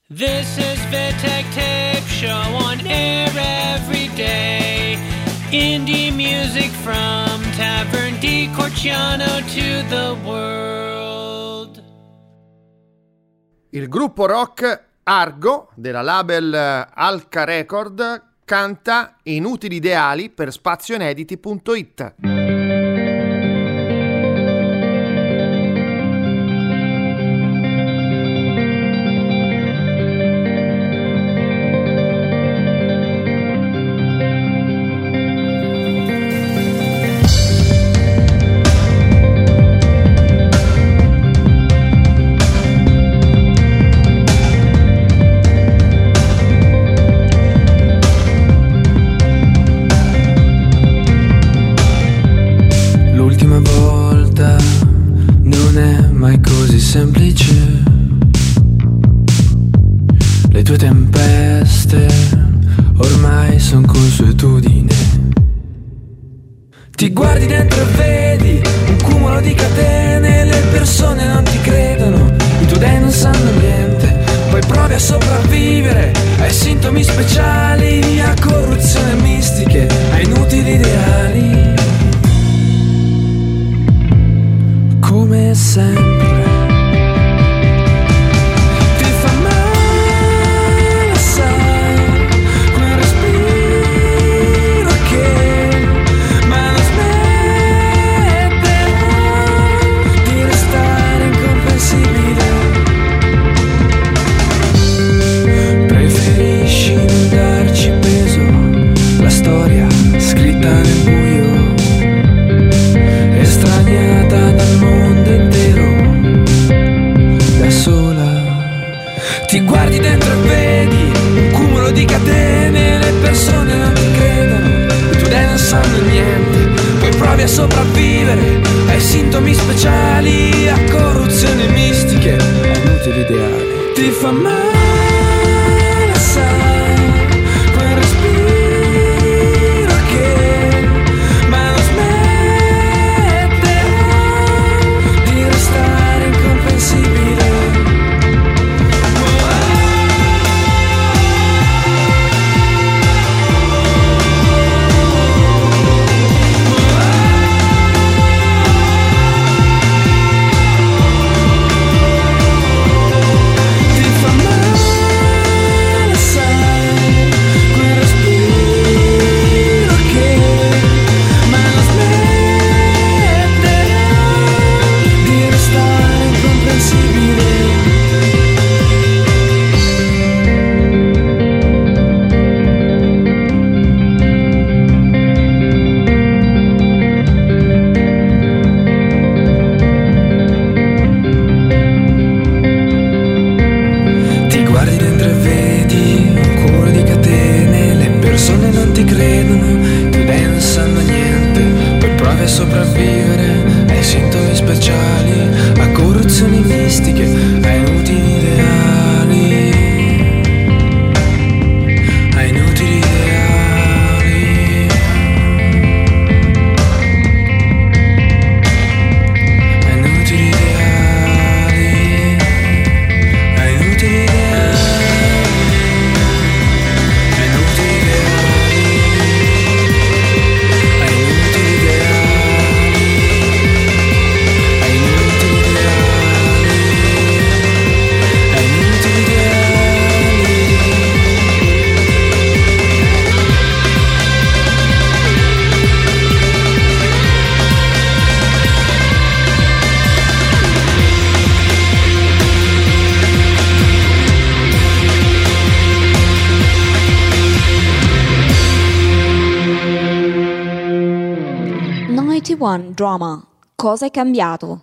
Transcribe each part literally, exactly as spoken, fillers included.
This is Vitek Tape Show on air every day. Indie music from Tavern di Corciano to the world. Il gruppo rock Argo della label Alca Record canta Inutili ideali per spazioinediti punto it. Semplice, le tue tempeste ormai son consuetudine. Ti guardi dentro e vedi un cumulo di catene, le persone non ti credono, i tuoi dei non sanno niente, poi provi a sopravvivere ai sintomi speciali, a corruzione mistiche, a inutili ideali. Come sempre di catene, le persone non ti credono, i tuoi dei non sanno niente, poi provi a sopravvivere ai sintomi speciali, a corruzioni mistiche, a inutili ideali. Ti fa male, sai, quel respiro che ma non smetterà di restare incomprensibile. novantuno Drama. Cosa è cambiato?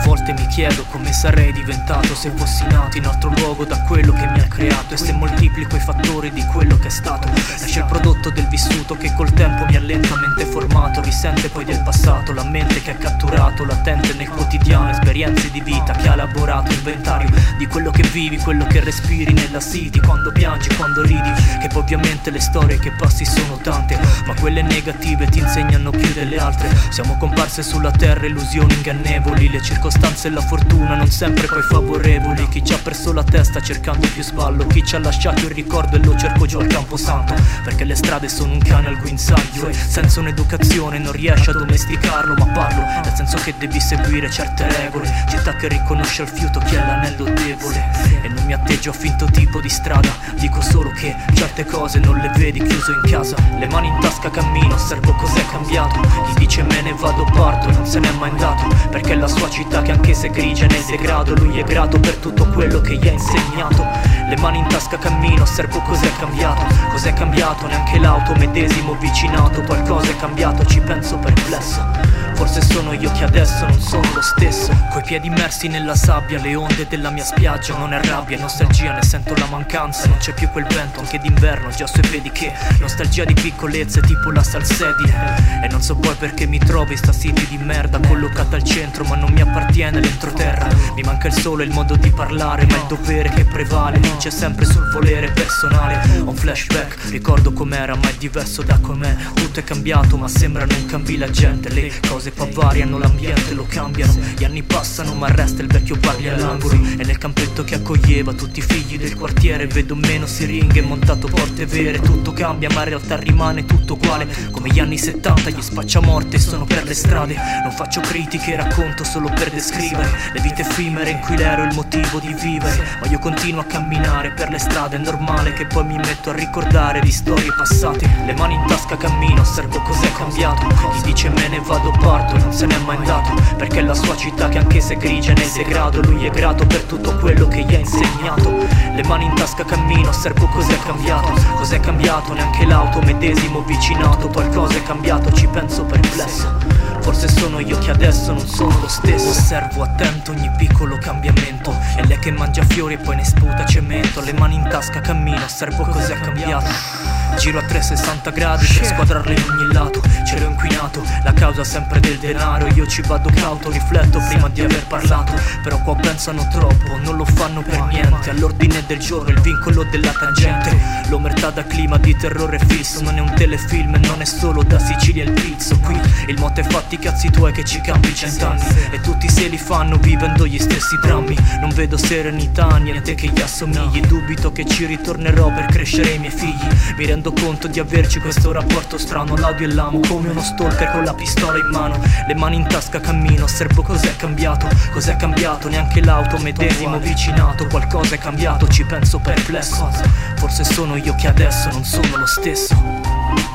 volte mi chiedo come sarei diventato se fossi nato in altro luogo da quello che mi ha creato, e se moltiplico i fattori di quello che è stato. Esce il prodotto del vissuto che col tempo mi ha lentamente formato, risente poi del passato, la mente che è catturato, latente nel quotidiano, esperienze di vita che ha elaborato, inventario di quello che vivi, quello che respiri nella city, quando piangi, quando ridi, che poi ovviamente le storie che passi sono tante, ma quelle negative ti insegnano più delle altre. Siamo comparse sulla terra illusioni ingannevoli, le circostanze e la fortuna non sempre poi favorevoli. Chi ci ha perso la testa cercando più sballo, chi ci ha lasciato il ricordo e lo cerco giù al camposanto, perché le strade sono un cane al guinzaglio e senza un'educazione non riesci a domesticarlo. Ma parlo nel senso che devi seguire certe regole, città che riconosce al fiuto chi è l'anello debole, e non mi atteggio a finto tipo di strada, dico solo che certe cose non le vedi chiuso in casa. Le mani in tasca cammino, osservo cos'è cambiato, chi dice me ne vado parto non se n'è mai andato, perché è la sua città che anche se grigia nel degrado lui è grato per tutto quello che gli ha insegnato. Le mani in tasca cammino, osservo cos'è cambiato, cos'è cambiato, neanche l'auto medesimo vicinato, qualcosa è cambiato, ci penso perplesso. Forse sono io che adesso non sono lo stesso, coi piedi immersi nella sabbia, le onde della mia spiaggia, non è rabbia, è nostalgia, ne sento la mancanza, non c'è più quel vento anche d'inverno, già se vedi che nostalgia di piccolezze tipo la salsedine, e non so poi perché mi trovo in sta city di merda collocata al centro, ma non mi appartiene l'entroterra. Mi manca il sole e il modo di parlare, ma il dovere che prevale vince sempre sul volere personale. Ho un flashback, ricordo com'era ma è diverso da com'è, tutto è cambiato ma sembra non cambi la gente, le cose poi variano, l'ambiente lo cambiano, gli anni passano ma resta il vecchio parli all'angolo, e nel campetto che accoglieva tutti i figli del quartiere vedo meno siringhe, montato porte vere, tutto cambia ma in realtà rimane tutto uguale, come gli anni settanta, gli spacciamorte sono per le strade, non faccio critiche, racconto solo per descrivere le vite effimere in cui l'ero è il motivo di vivere, ma io continuo a camminare per le strade, è normale che poi mi metto a ricordare di storie passate. Le mani in tasca cammino, osservo cos'è cambiato, chi dice me ne vado parto non se n'è mai andato, perché è la sua città che anche se grigia nel degrado lui è grato per tutto quello che gli ha insegnato. Le mani in tasca cammino, osservo cos'è cambiato, cos'è cambiato, neanche l'auto medesimo vicinato, qualcosa è cambiato, ci penso perplesso. Forse sono io che adesso non sono lo stesso, osservo attento ogni piccolo cambiamento, è lei che mangia fiori e poi ne sputa cemento. Le mani in tasca cammino, osservo cos'è cambiato, giro a trecentosessanta gradi per squadrarle in ogni lato, cielo inquinato, la causa sempre del denaro, io ci vado cauto, rifletto prima di aver parlato, però qua pensano troppo, non lo fanno per niente, all'ordine del giorno il vincolo della tangente, l'omertà da clima di terrore fisso, non è un telefilm, non è solo da Sicilia il pizzo, qui il motto è fatti i cazzi tuoi che ci cambi cent'anni, e tutti se li fanno vivendo gli stessi drammi, non vedo serenità, niente che gli assomigli, dubito che ci ritornerò per crescere i miei figli, mi rendo conto di averci questo rapporto strano, l'odio e l'amo come uno stalker con la pistola in mano. Le mani in tasca cammino, osservo cos'è cambiato, cos'è cambiato, neanche l'auto medesimo vicinato, qualcosa è cambiato, ci penso perplesso. Forse sono io che adesso non sono lo stesso.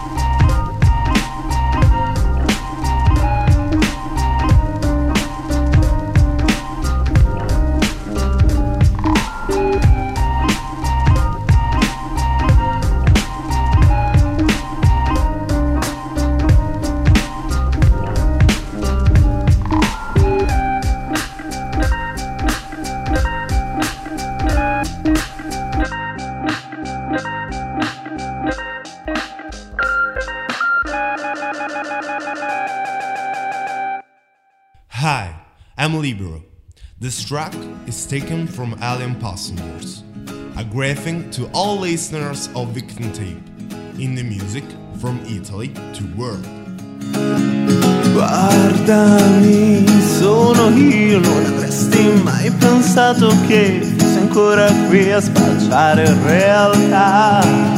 Hi, I'm Libero. This track is taken from Alien Passengers. A greeting to all listeners of Victim Tape, indie music from Italy to world. Guardami, sono io, non avresti mai pensato che fossi ancora qui a spacciare in realtà.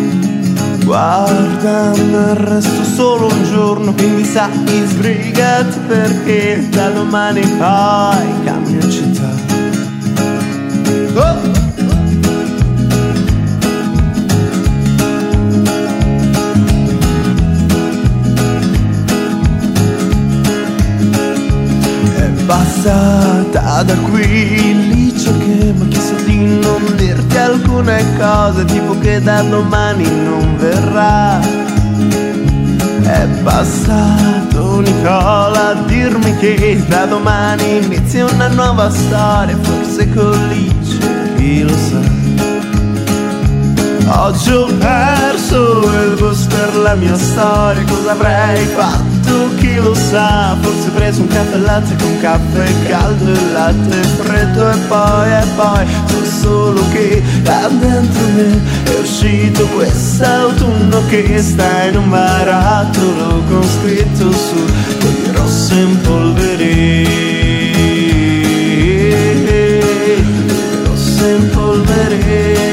Guarda, ma resto solo un giorno, quindi sai, sbrigati perché da domani poi cambio città. Oh! Passata da qui, lì c'è che mi ha chiesto di non dirti alcune cose, tipo che da domani non verrà. È passato stato Nicola a dirmi che da domani inizia una nuova storia, forse con Lice, chi lo sa. Oggi ho perso il bus per la mia storia, cosa avrei fatto chi lo sa. Forse ho preso un caffè latte con caffè caldo e latte freddo, e poi, e poi so solo che da dentro me è uscito quest'autunno che sta in un barattolo con scritto su con rosso in polvere, rosso in polvere.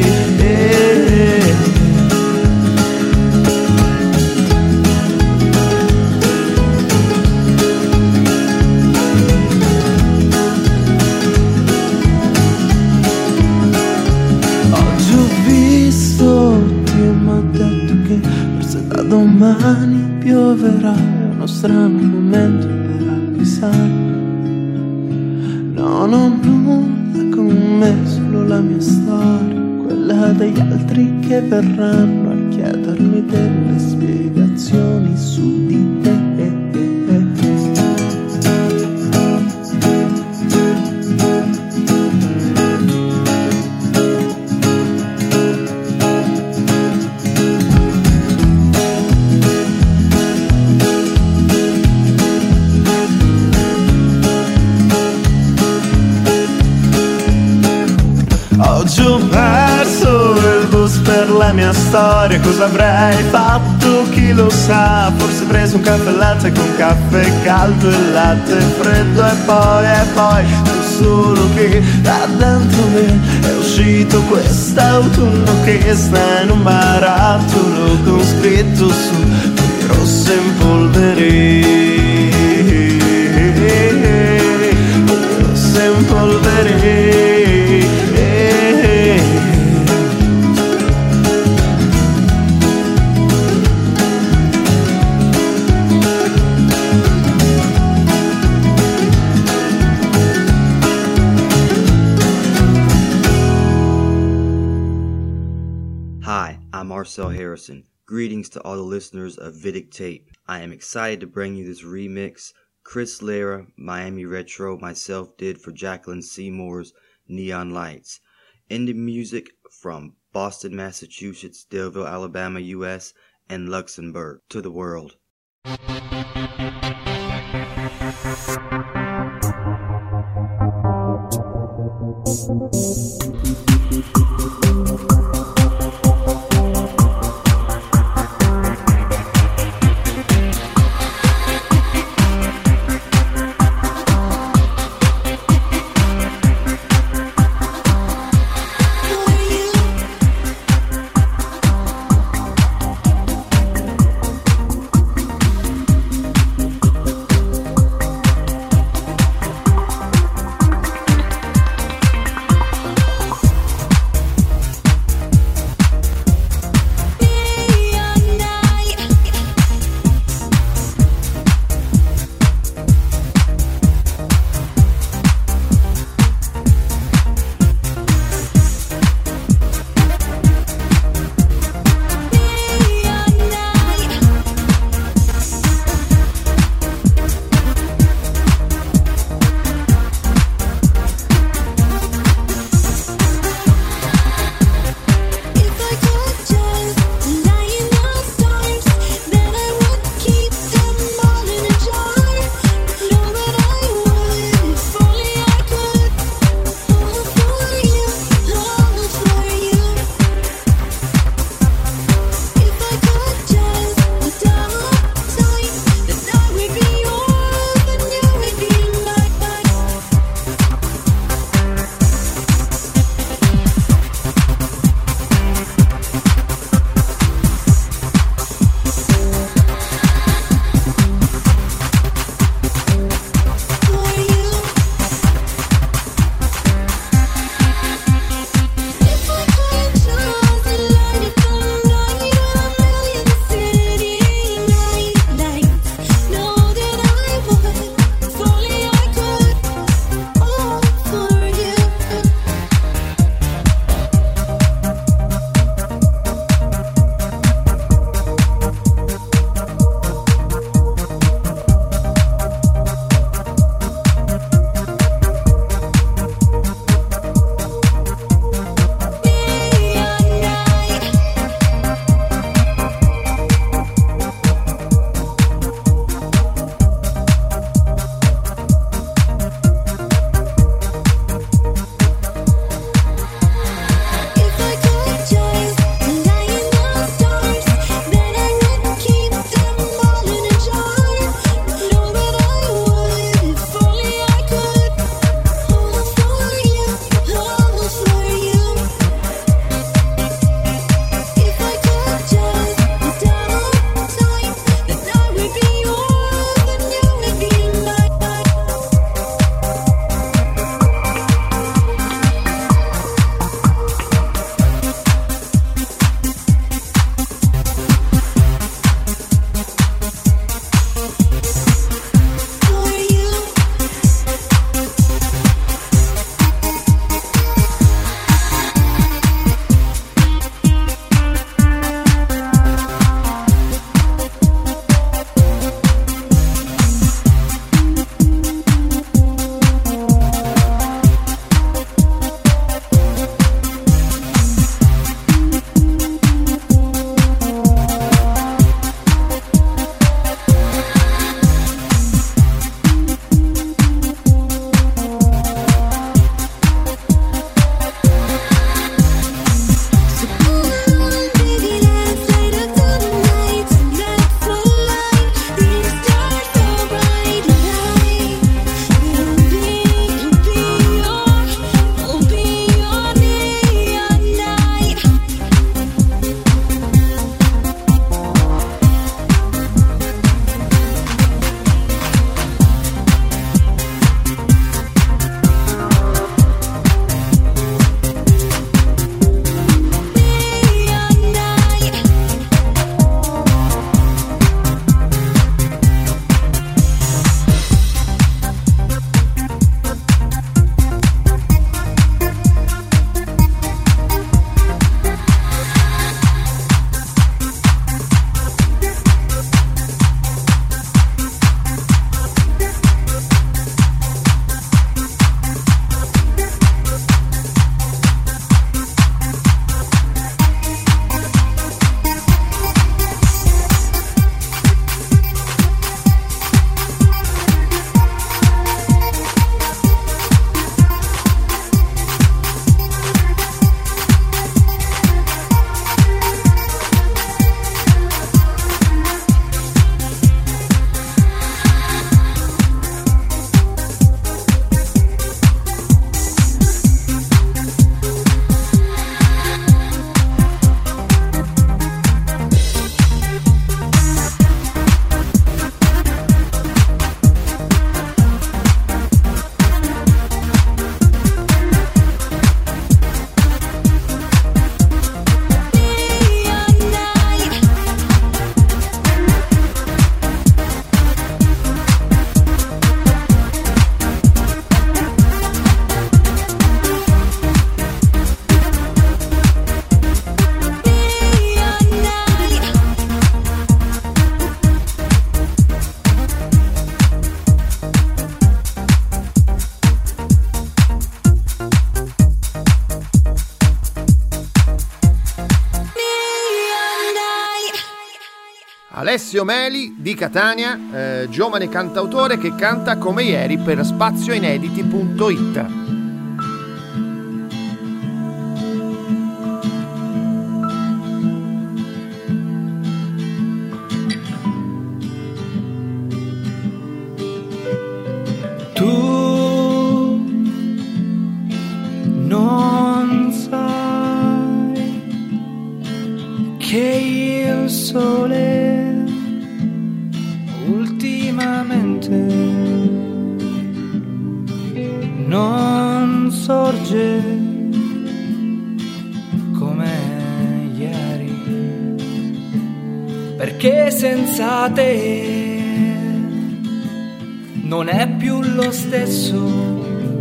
Domani pioverà, è uno strano momento per avvisare. Non ho nulla con me, solo la mia storia, quella degli altri che verranno a chiedermi delle spiegazioni su di te. Oggi ho perso il bus per la mia storia, cosa avrei fatto chi lo sa. Forse ho preso un caffè latte con caffè caldo e latte freddo, e poi, e poi so solo che da dentro me è uscito quest'autunno che sta in un barattolo con scritto su di rosso in polvere, rosso in polvere. I'm Marcel Harrison. Greetings to all the listeners of Vidic Tape. I am excited to bring you this remix Chris Lara, Miami Retro, myself did for Jacqueline Seymour's Neon Lights. Indie music from Boston, Massachusetts, Daleville, Alabama, U S, and Luxembourg to the world. Alessio Meli di Catania, eh, giovane cantautore che canta come ieri per spazioinediti punto it. Tu non sai che il sole ultimamente non sorge come ieri, perché senza te non è più lo stesso.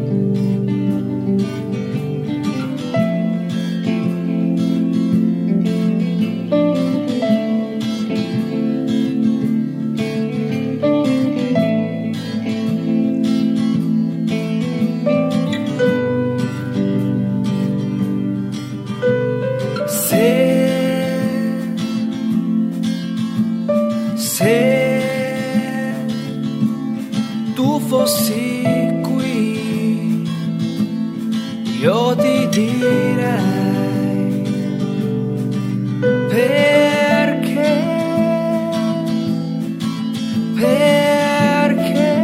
Fossi qui, io ti direi perché, perché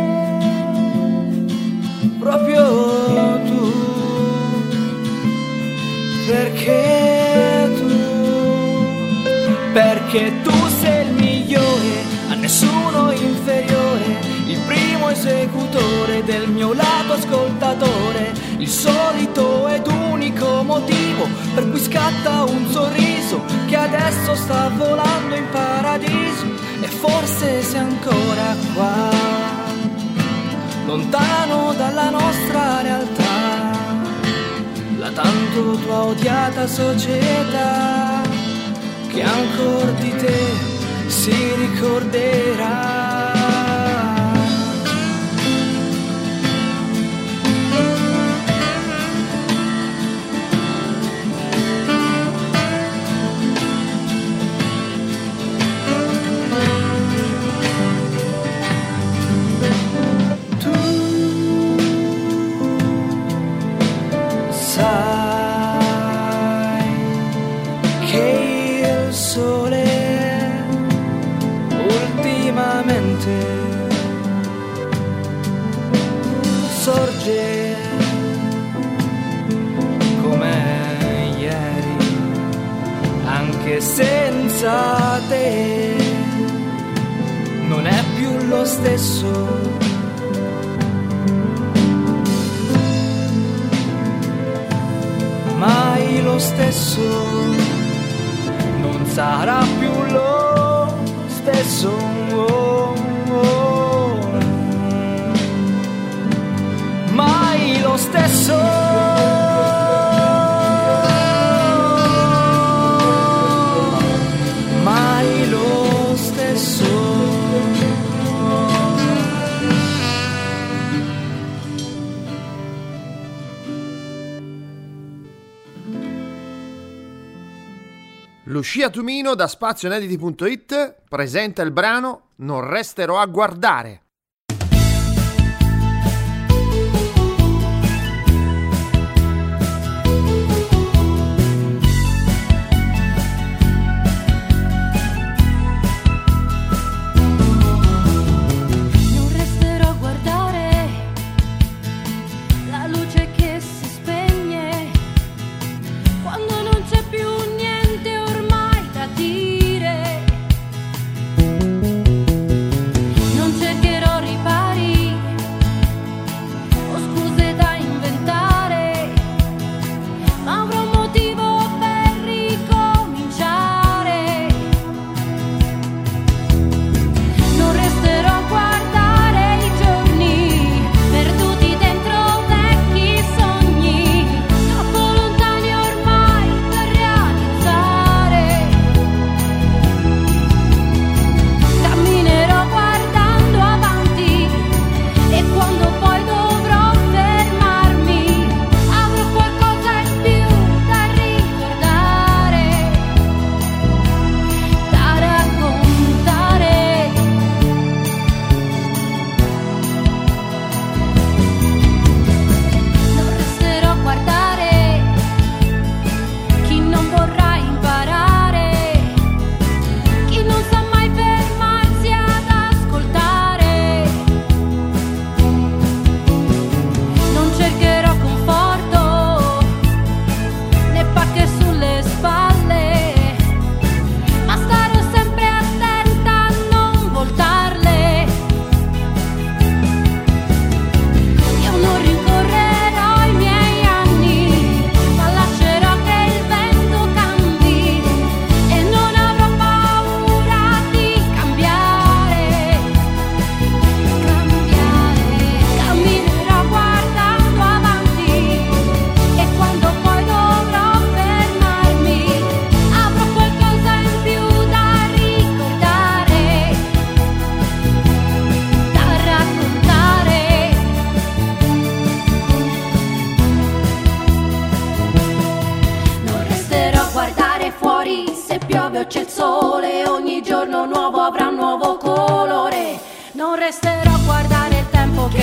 proprio tu, perché tu, perché tu sei il migliore, a nessuno inferiore, il primo esecutore del mio lato ascoltatore, il solito ed unico motivo per cui scatta un sorriso che adesso sta volando in paradiso. E forse sei ancora qua, lontano dalla nostra realtà, la tanto tua odiata società che ancor di te si ricorderà. Sorge come ieri, anche senza te non è più lo stesso. Mai lo stesso, non sarà più lo stesso. Oh, oh. Mai lo stesso, mai lo stesso. Lucia Tumino da spazioinediti punto it presenta il brano Non resterò a guardare. Non cercherò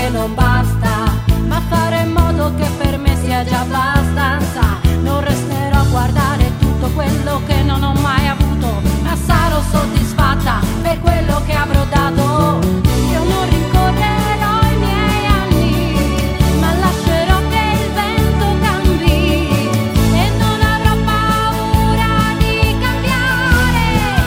che non basta, ma fare in modo che per me sia già abbastanza. Non resterò a guardare tutto quello che non ho mai avuto, ma sarò soddisfatta per quello che avrò dato. Io non rincorrerò i miei anni, ma lascerò che il vento cambi e non avrò paura di cambiare.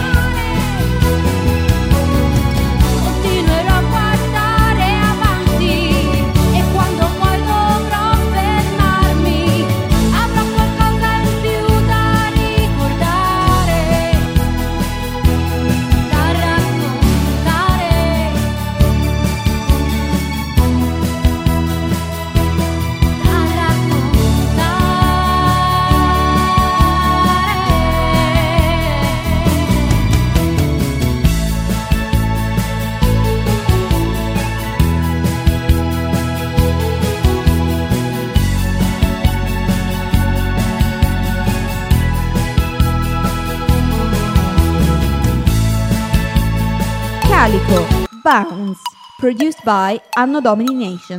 Continuerò a guardare avanti e quando poi dovrò fermarmi avrò qualcosa in più da ricordare, da raccontare, da raccontare. Calico, Bounce, produced by Anno Domini Nation.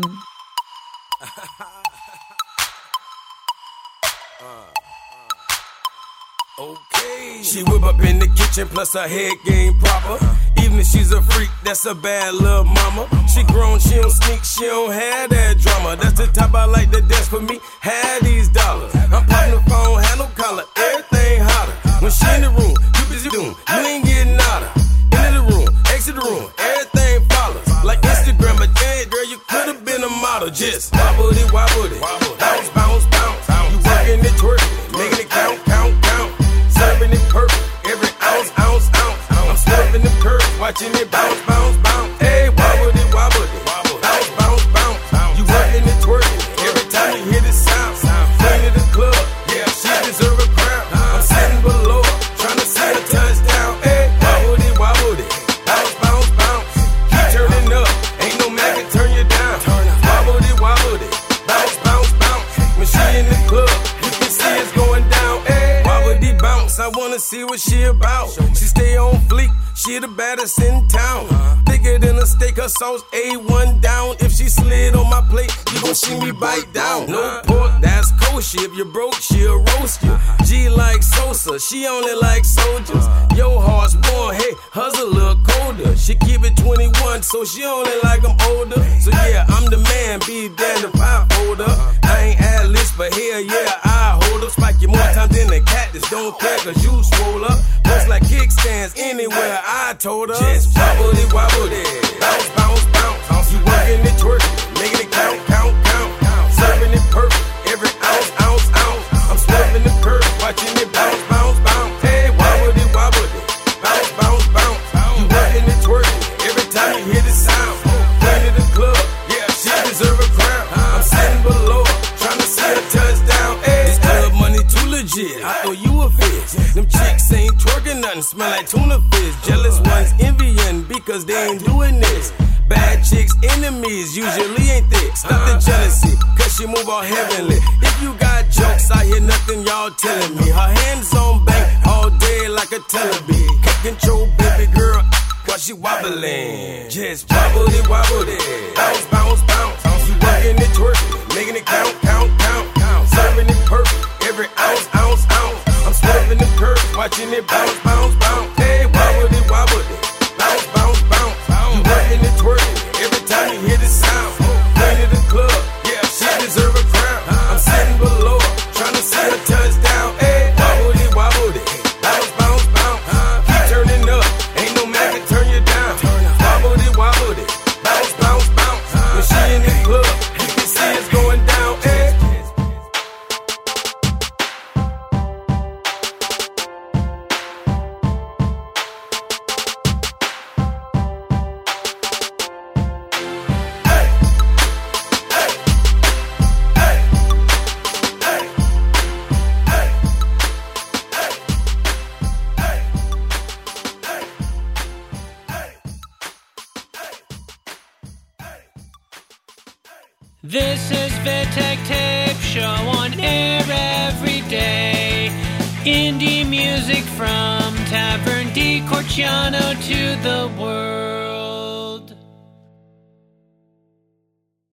Okay. She whip up in the kitchen, plus her head game proper. Even if she's a freak, that's a bad little mama. She grown, she don't sneak, she don't have that drama. That's the type I like to dance for me, have these dollars. I'm popping the phone, had no collar, everything hotter. When she in the room, you busy doing, you ain't getting nada. Into the room, exit the room, everything follows. Like Instagram, but yeah, girl, you could've been a model. Just wobble it, wobble it, bounce, bounce, bounce. You working it, twerking it, making it count, count, count. Serving it perfect, every ounce, ounce, ounce. I'm swerving the curve, watching it bounce, bounce, bounce. Hey, wobble it, wobble it, bounce, bounce, bounce. You working it, twerking it, every time you hear the sound. Queen of the club, yeah, she deserve a crown. I'm sitting below, trying to see a touchdown. Hey, wobble it, wobble it, bounce, bounce, bounce. Keep turning up, ain't no man can turn you down. Wobble it, wobble it, bounce, bounce, bounce. When she in the club, you can see it's going down. Hey, wobble it, bounce, I wanna see what she about. She stay on fleek, she the baddest in town. Thicker than a steak, her sauce A one down. If she slid on my plate, you gon' see me bite down. No pork, that's kosher. If you broke, she'll roast you. G like Sosa, she only like soldiers. Your heart's warm, hey, hers a little colder. She keep it twenty-one, so she only like I'm older. So yeah, I'm the man, be damned if I hold her. I ain't ad list, but hell yeah, I hold up. Spike you more times than a cactus, don't care cause you swole up. Looks like kickstands anywhere, I told her. Just wobble it, wobble it, bounce, bounce, bounce. You working it, twerking it, making it count, count, count. Serving it perfect, every ounce, ounce, ounce. I'm swerving the curve, watching it bounce, bounce, bounce. Hey, wobble it, wobble it, bounce, bounce, bounce. You working it, twerking it, every time you hear the sound. Queen of the club, yeah, she deserve a crown. I'm sitting below, trying to see a touchdown. Hey, this club money too legit, I throw you a fist. Them chicks ain't twerking nothing, smell like tuna fish. Jealous ones envying because they ain't doing this. Bad chicks, enemies, usually ain't thick. Stop the jealousy, cause she move all heavenly. If you got jokes, I hear nothing y'all telling me. Her hands on bank, all day like a television. Can't control baby girl, while she wobbling. Just wobble it, wobble it, bounce, bounce, bounce. You working it, twerking it, making it count, count, count. Serving it perfect, every ounce, ounce, ounce. I'm swerving the curve, watching it bounce, bounce, bounce. Hey, wobble it, wobble it, bounce, bounce, bounce. You working it, twerking it, every time you hear the sound. Queen of the club, yeah, she deserve a crown. I'm sitting below, trying to see a touchdown. Hey, wobble it, wobble it, bounce, bounce, bounce. Keep turning up, ain't no man can turn you down. Wobble it, wobble it, bounce, bounce, bounce. When she in the club, you can see it's going down. Hey. This is Vitek Tape Show on air every day. Indie music from Tavern di Corciano to the world.